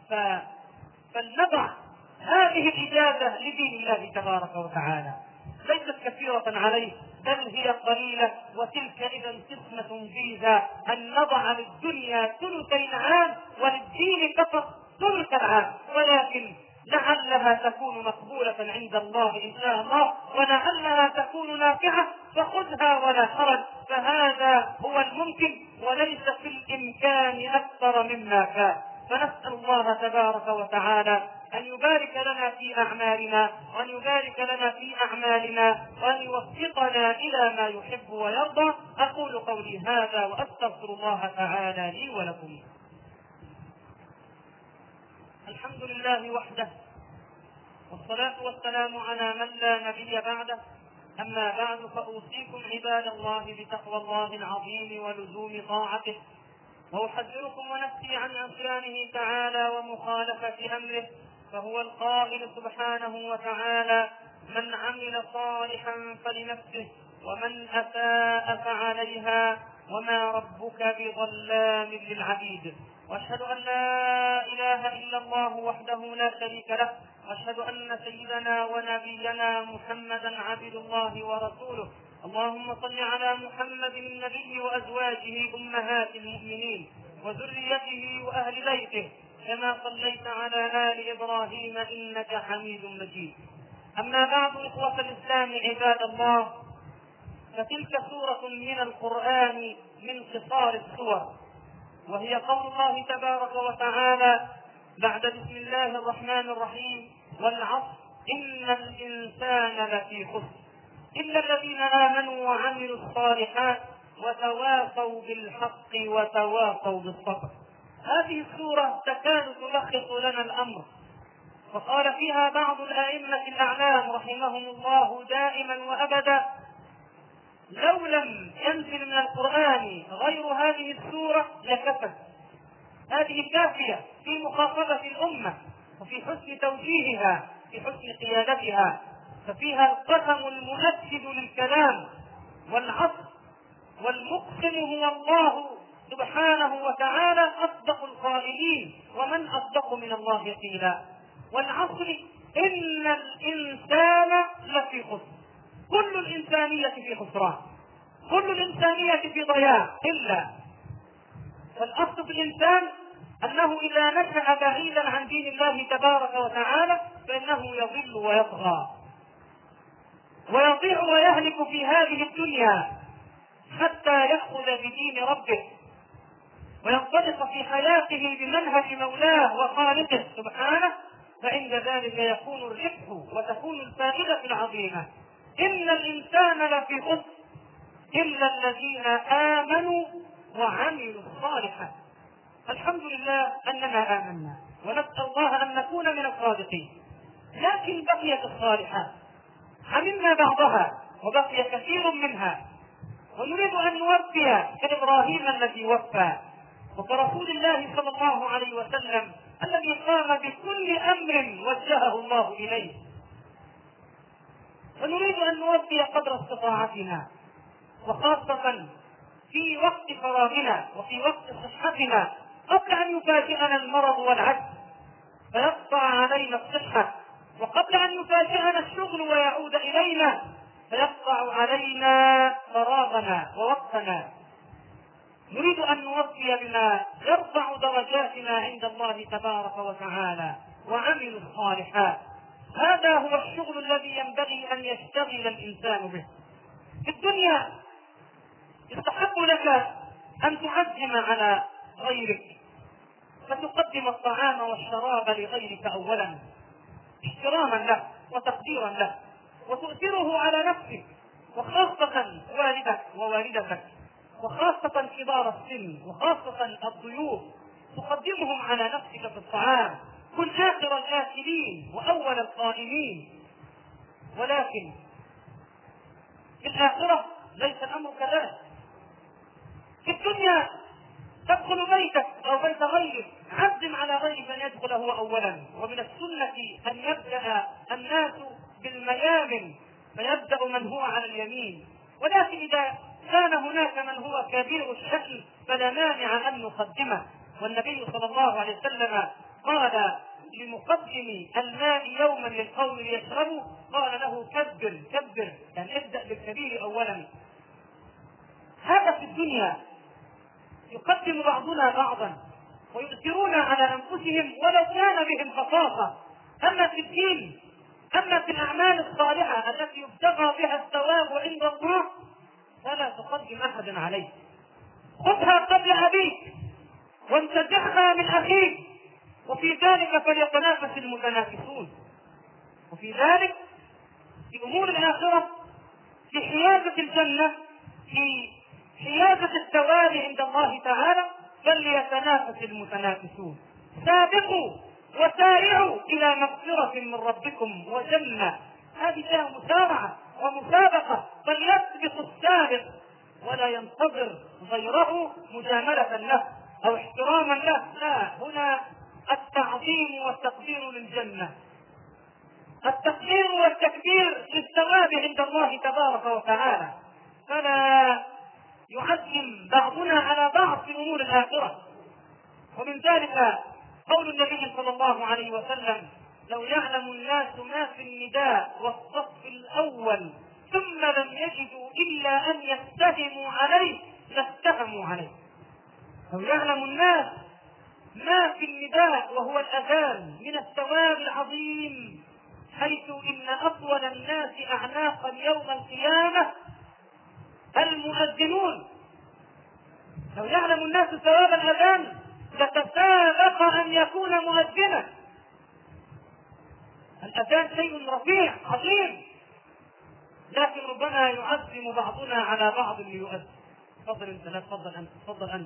فلنضع هذه الإجازة لدين الله تبارك وتعالى، ليست كثيرة عليه بل هي قليلة، وتلك إذا قسمة جيزة أن نضع للدنيا ثلثي العام وللدين فقط ثلث العام، ولكن لعلها تكون مقبولة عند الله إن شاء الله، ولعلها تكون نافعة فخذها ولا حرج، فهذا هو الممكن وليس في الإمكان أكثر مما كان. فنسأل الله تبارك وتعالى أن يبارك لنا في أعمالنا وأن يبارك لنا في أعمالنا وأن يوفقنا إلى ما يحب ويرضى. أقول قولي هذا وأستغفر الله تعالى لي ولكم. الحمد لله وحده، والصلاة والسلام على من لا نبي بعده. أما بعد، فأوصيكم عباد الله بتقوى الله العظيم ولزوم طاعته، وأحذركم ونفسي عن عصيانه تعالى ومخالفة أمره، فهو القائل سبحانه وتعالى: من عمل صالحا فلنفسه ومن أساء فعليها وما ربك بظلام للعبيد. وأشهد أن لا إله إلا الله وحده لا شريك له، وأشهد أن سيدنا ونبينا محمدا عبد الله ورسوله. اللهم صل على محمد النبي وأزواجه أمهات المؤمنين وذريته وأهل بيته كما صليت على آل إبراهيم إنك حميد مجيد. أما بعد، إخوة الإسلام عباد الله، فتلك سورة من القرآن من قصار السور، وهي قول الله تبارك وتعالى بعد بسم الله الرحمن الرحيم: والعصر إن الإنسان لفي خسر إلا الذين آمنوا وعملوا الصالحات وتواصوا بالحق وتواصوا بالصبر. هذه السورة تكاد تلخص لنا الأمر، وقال فيها بعض الأئمة الأعلام رحمهم الله دائما وأبدا: لو لم ينزل من القرآن غير هذه السورة لكفت. هذه كافية في مخاطبة الأمة وفي حسن توجيهها، في حسن قيادتها، ففيها القسم المنفذ للكلام والعصر، والمقسم هو الله سبحانه وتعالى أصدق القائلين، ومن أصدق من الله قيلا. والعصر إن الإنسان لفي خسر، كل الإنسانية في خسران، كل الإنسانية في ضياع، إلا فالأصل في الإنسان أنه إذا نشأ بعيدا عن دين الله تبارك وتعالى فإنه يضل ويطغى ويضيع ويهلك في هذه الدنيا حتى يأخذ بدين ربه وينطلق في حياته بمنهج مولاه وخالقه سبحانه، فعند ذلك يكون الربح وتكون الفائدة العظيمة. إن الإنسان لفي خسر إلا الذين آمنوا وعملوا الصالحات. الحمد لله أننا آمنا، ونسأل الله أن نكون من الصادقين، لكن بقيت الصالحات، عملنا بعضها وبقي كثير منها، ونريد أن نوفي كإبراهيم الذي وفى، وكرسول الله صلى الله عليه وسلم الذي قام بكل أمر وجهه الله إليه. ونريد أن نوفي قدر استطاعتنا، وخاصة في وقت فراغنا وفي وقت صحتنا، قبل أن يفاجئنا المرض والعجز فيقطع علينا الصحة، وقبل أن يفاجئنا الشغل ويعود إلينا فيقطع علينا فراغنا ووقتنا. نريد أن نوفي بما يرفع درجاتنا عند الله تبارك وتعالى وعملوا الصالحات. هذا هو الشغل الذي ينبغي أن يشتغل الإنسان به. في الدنيا يستحق لك أن تعزم على غيرك، فتقدم الطعام والشراب لغيرك أولا احتراما له وتقديرا له، وتؤثره على نفسك، وخاصة والدك ووالدتك، وخاصة كبار السن، وخاصة الضيوف تقدمهم على نفسك في الطعام. كن آخر الآكلين وأول القائمين. ولكن في الآخرة ليس الأمر كذلك. في الدنيا تدخل بيتك أو بيت غيرك، عزم على غيرك أن يدخل هو أولا، ومن السنة أن يبدأ الناس بالميامن فيبدأ من هو على اليمين. ولكن إذا كان هناك من هو كبير الشأن فلا مانع أن نقدمه. والنبي صلى الله عليه وسلم قال لمقدم الماء يوما للقوم ليشربوا، قال له كبر كبر، يعني ابدأ بالكبير أولا. هذا في الدنيا يقدم بعضنا بعضا ويؤثرون على أنفسهم ولو كان بهم خصاصة. أما في الدين، أما في الأعمال الصالحة التي يبتغى بها الثواب عند الله فلا تقدم أحدا عليه. خذها قبل أبيك وانتزعها من أخيك، وفي ذلك فليتنافس المتنافسون. وفي ذلك في أمور الآخرة، في حيازة الجنة، في حيازة الثواب عند الله تعالى فليتنافس المتنافسون. سابقوا وسارعوا إلى مغفرة من ربكم وجنة. هذه فيها مسارعة ومسابقة، فليسبق السابق ولا ينتظر غيره مجاملة له أو احتراما له. لا، هنا التعظيم والتقدير للجنة، التقدير والتكبير للثواب عند الله تبارك وتعالى. فلا يعزم بعضنا على بعض في أمور الآخرة. ومن ذلك قول النبي صلى الله عليه وسلم: لو يعلم الناس ما في النداء والصف الأول ثم لم يجدوا إلا أن يستهموا عليه لاستهموا عليه. لو يعلم الناس ما في النداء وهو الأذان من الثواب العظيم، حيث إن أطول الناس أعناقا يوم القيامة المؤذنون. لو يعلم الناس ثواب الأذان لتسابق أن يكون مؤذنا. الأذان شيء رفيع عظيم، لكن ربما يعزم بعضنا على بعض ليؤذن. تفضل انت، لا تفضل انت، تفضل انت.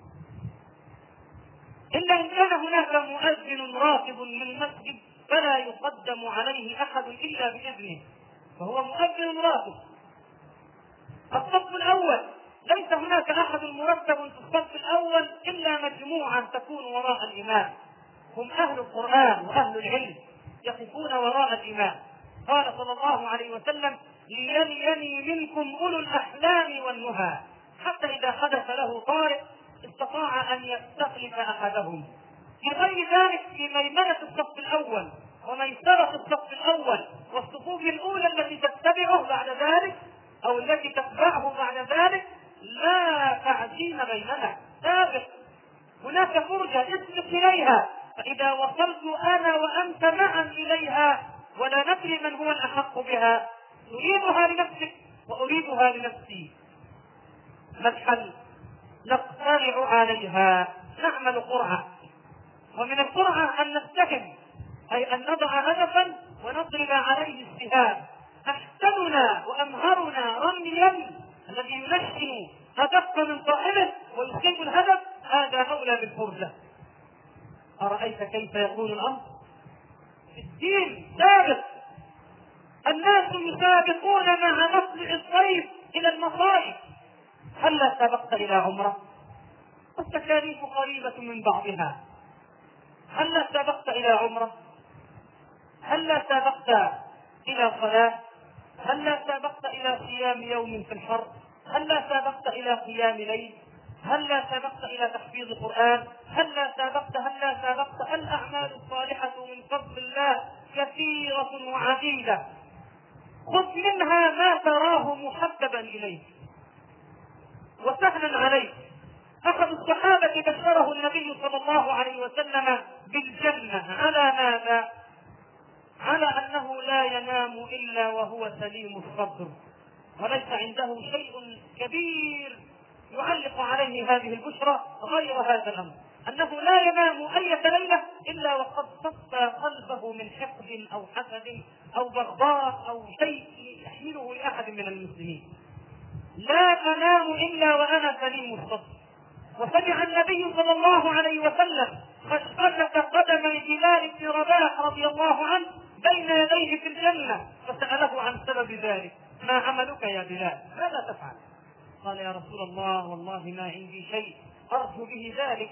إلا إن كان هناك مؤذن راتب من المسجد فلا يقدم عليه أحد إلا بإذنه، فهو مؤذن راتب. الصف الأول ليس هناك أحد مرتب في الصف الأول إلا مجموعة تكون وراء الإمام، هم أهل القرآن وأهل العلم يقفون وراء الإمام. قال صلى الله عليه وسلم: ليلي منكم أولو الأحلام والنهى، حتى إذا حدث له طارئ استطاع أن يستخلف أحدهم. في غير ذلك في ميمنة الصف الأول وميسرة الصف الأول والصفوف الأولى التي تتبعه بعد ذلك أو التي تتبعه بعد ذلك لا تعزيم بيننا، سابق. هناك فرجة اسبق إليها، فإذا وصلت أنا وأنت معا إليها ولا ندري من هو الأحق بها، نريدها لنفسك وأريدها لنفسي، ما الحل؟ نقترع عليها، نعمل قرعة. ومن القرعة أن نستهم، أي أن نضع هدفا ونضرب عليه السهام. أحسننا وأمهرنا رميا الذي ينشن هدفنا من صاحبه ويصيب الهدف هذا أولى بالفرجة. أرأيت كيف يكون الأمر؟ في الدين سابق، الناس يسابقون مع مطلع الصيف إلى المصائب. هلا سبقت إلى عمرة؟ التكاليف قريبة من بعضها. هلا سبقت إلى عمرة؟ هلا سبقت إلى صلاة؟ هلا سبقت إلى صيام يوم في الحر؟ هلا سابقت إلى قيام ليل؟ هلا سابقت إلى تحفيظ القرآن؟ هلا سابقت الأعمال الصالحة من فضل الله كثيرة وعديدة، خذ منها ما تراه محببا إليك وسهلا عليك. أحد الصحابة بشره النبي صلى الله عليه وسلم بالجنة على ماذا؟ على أنه لا ينام إلا وهو سليم الصدر، وليس عنده شيء كبير يعلق عليه هذه البشرى غير هذا الأمر، أنه لا ينام أي ليلة إلا وقد صفى قلبه من حقد أو حسد أو بغضاء أو شيء يحمله لأحد من المسلمين. لا أنام إلا وأنا سليم الصدر. وسمع النبي صلى الله عليه وسلم خشخشة قدمي بلال بن رباح رضي الله عنه بين يديه في الجنة، فسأله عن سبب ذلك: ما عملك يا بلال؟ ماذا تفعل؟ قال: يا رسول الله والله ما عندي شيء أرجو به ذلك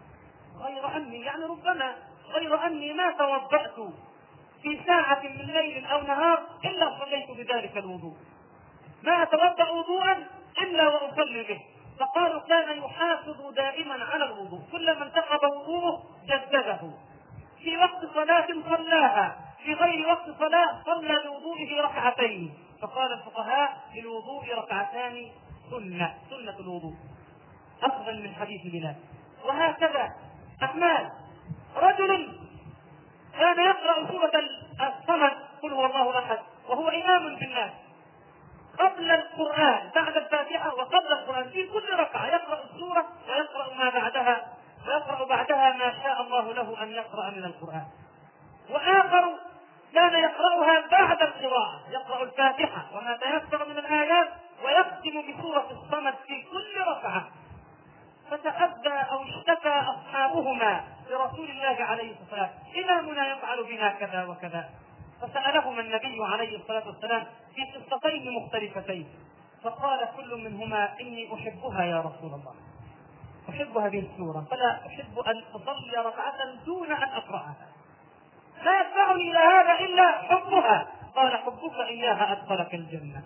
غير أني ما توضأت في ساعة من ليل أو نهار إلا صليت بذلك الوضوء، ما أتوضأ وضوءا إلا وأصلي به. فقالوا: كان يحافظ دائما على الوضوء، كلما انتقض وضوءه جدده، في وقت صلاة صلاها، في غير وقت صلاة صلى بوضوئه ركعتين. فقال الفقهاء: للوضوء ركعتان سنة الوضوء، أفضل من حديث بلال. وهكذا أعمال. رجل كان يقرأ سورة الصمد قل هو الله أحد وهو إمام بالناس قبل القرآن، بعد الفاتحة وقبل القرآن، في كل ركعة يقرأ السورة ويقرأ ما بعدها، ويقرأ بعدها ما شاء الله له أن يقرأ من القرآن. وآخر كان يقرأها بعد القراءة، يقرأ الفاتحة وما تيسر من الآيات ويختم بسورة الصمد في كل ركعة. فتأذى أو اشتكى أصحابهما لرسول الله عليه الصلاة والسلام: إمامنا يفعل بنا كذا وكذا. فسألهما النبي عليه الصلاة والسلام في قصتين مختلفتين، فقال كل منهما: إني أحبها يا رسول الله، أحب هذه السورة، فلا أحب أن أصلي ركعة دون أن أقرأها، لا يدفعني إلى هذا إلا حبها. قال: حبك إياها أدخلك الجنة.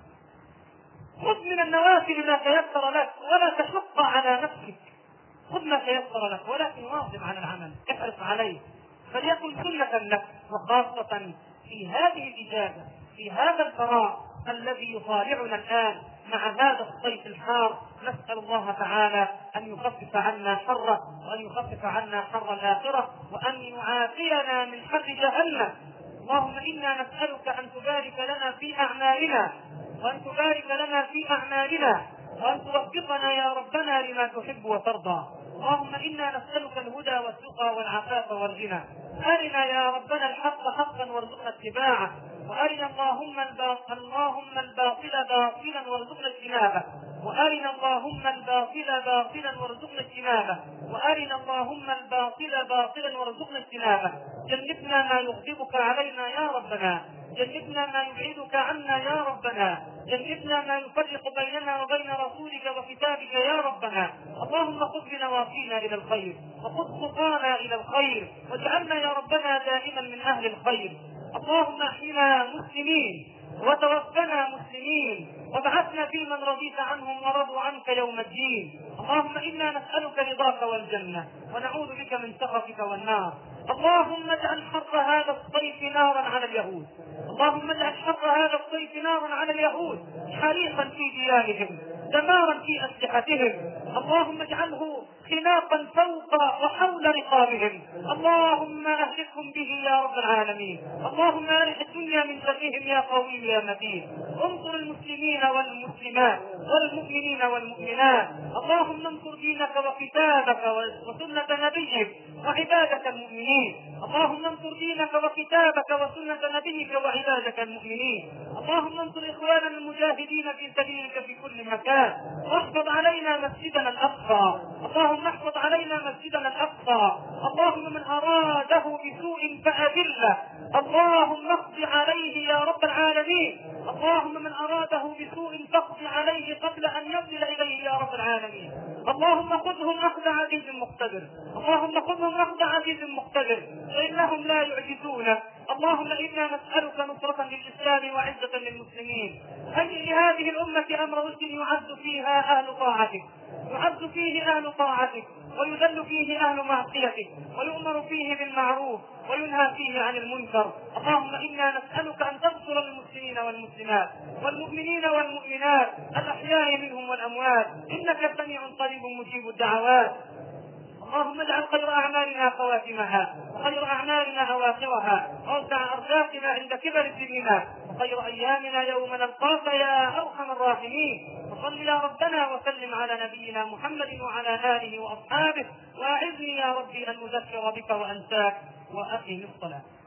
خذ من النوافل ما تيسر لك ولا تشق على نفسك، خذ ما تيسر لك ولكن واظب على العمل، احرص عليه فليكن سنة لك، وخاصة في هذه الإجازة، في هذا الفراغ الذي يطالعنا الآن مع هذا الصيف الحار. نسأل الله تعالى أن يخفف عنا حره، وأن يخفف عنا حر الآخرة، وأن يعافينا من حر جهنم. اللهم إنا نسألك أن تبارك لنا في أعمالنا، وأن تبارك لنا في أعمالنا، وأن توفقنا يا ربنا لما تحب وترضى. اللهم إنا نسألك الهدى والتقى والعفاف والغنى. أرنا يا ربنا الحق حقا وارزقنا اتباعه، وأرنا اللهم الباطل باطلا وارزقنا اجتنابه، وأرنا اللهم الباطل باطلا وارزقنا اجتنابه، وأرنا اللهم الباطل باطلا وارزقنا اجتنابه. جنبنا ما يغضبك علينا يا ربنا، جنبنا ما يبعدك عنا يا ربنا، جنبنا ما يفرق بيننا وبين رسولك وكتابك يا ربنا. اللهم خذ بنواصينا إلى الخير، وخذ خطانا إلى الخير، واجعلنا يا ربنا دائما من أهل الخير. اللهم احينا مسلمين وتوفنا مسلمين، وابعثنا في من رضيت عنهم ورضوا عنك يوم الدين. اللهم إنا نسألك رضاك والجنة، ونعوذ بك من سخطك والنار. اللهم اجعل حر هذا الصيف نارا على اليهود، اللهم اجعل حر هذا الصيف نارا على اليهود، حريقا في ديارهم، دمارا في أسلحتهم. اللهم اجعله خناقا فوق وحول رقابهم. اللهم اهلكهم به يا رب العالمين. اللهم ارح الدنيا من شرهم يا قوي يا متين. انصر المسلمين والمسلمات والمؤمنين والمؤمنات. اللهم انصر دينك وكتابك وسنة نبيك وعبادك المؤمنين. اللهم انصر دينك وكتابك وسنة نبيك وعبادك المؤمنين. اللهم انصر اخواننا المجاهدين في سبيلك في كل مكان، واحفظ علينا مسجدنا الاقصى. اللهم احفظ علينا مسجدنا الاقصى. اللهم من اراده بسوء فاذله، اللهم اقض عليه يا رب العالمين. اللهم من اراده بسوء فاقض عليه قبل ان يصل اليه يا رب العالمين. اللهم خذهم اخذ عزيز مقتدر، اللهم خذهم اخذ عزيز مقتدر، فانهم لا يعجزون. اللهم إنا نسألك نصرة للإسلام وعزة للمسلمين. هيئ لهذه الأمة أمر رشد يعز فيها أهل طاعتك، يعز فيه أهل طاعتك، ويذل فيه أهل معصيتك، ويؤمر فيه بالمعروف وينهى فيه عن المنكر. اللهم إنا نسألك أن تنصر المسلمين والمسلمات والمؤمنين والمؤمنات الأحياء منهم والأموات، إنك سميع قريب مجيب الدعوات. اللهم اجعل خير أعمالنا خواتمها، وخير أعمالنا أواخرها، ووسع أرزاقنا عند كبر سننا، وخير أيامنا يوم نلقاك يا أرحم الراحمين. وصل يا ربنا وسلم على نبينا محمد وعلى آله وأصحابه، وأعذني يا ربي أن أذكر بك وأنساك، وأقم الصلاة.